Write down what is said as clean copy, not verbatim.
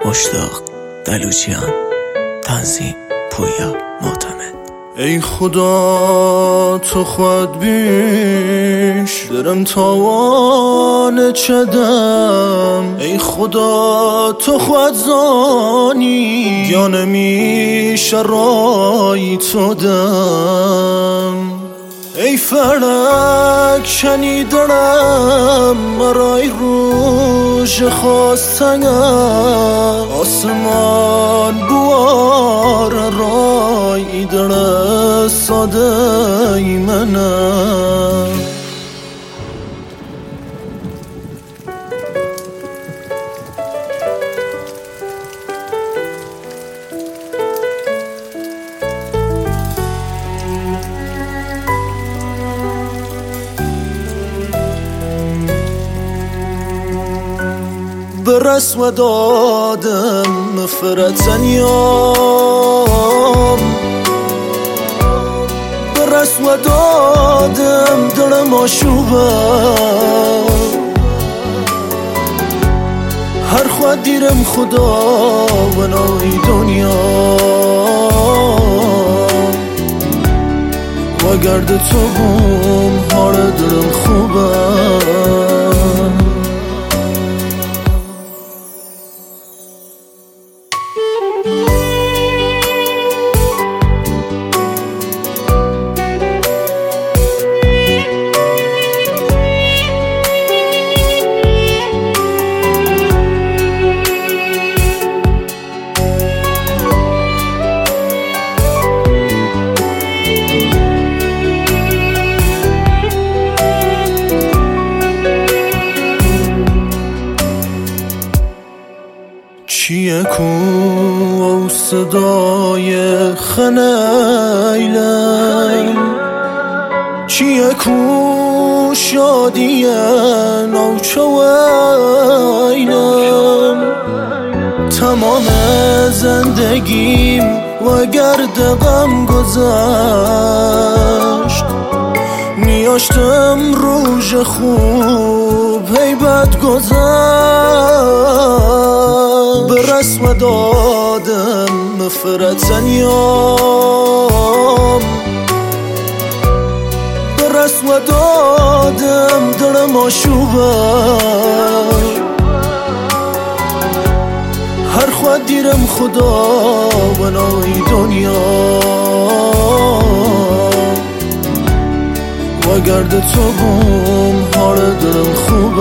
مشتاق بلوچیان. تنظیم پویا معتمد. ای خدا تو خود بیش درم تاوان چدم. ای خدا تو خود زانی گیانه میشه رای تو دم. ای فلک شنیدم مرای روش خواستنم. آسمان بوار رای در ساده ای منم. برس و دادم فرتنیام. برس و دادم دلم آشوبم. هر خود دیرم خدا و نای دنیا و گرد تو بوم حال دلم خوبم. چیه کو صدای خنیلم؟ چیه کو شادی نوچوینم؟ تمام زندگیم و گرد غم گذشت. میاشتم روز خوب هی بد گذشت. برس و دادم فرتنیام. برس و دادم دلم آشوبم. هر خود دیرم خدا و نای دنیا و گرد تو بوم حال دلم خوب.